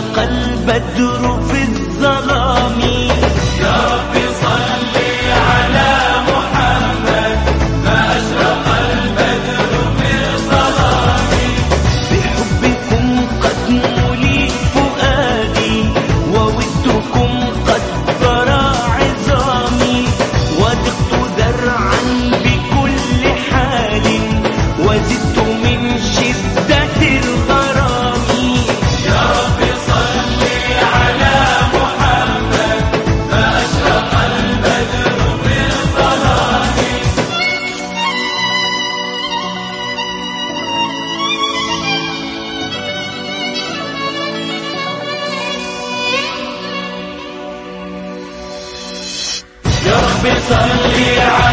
البدر في الظلام. يا رب صل على محمد ما أشرق البدر في الظلام. بحبكم قد ملي فؤادي وودكم قد برى عظامي، وضقت ذرعا بكل حال وزدت من شدة الغرام. يا رب صل على محمد ما أشرق البدر في الظلام. يا رب صل على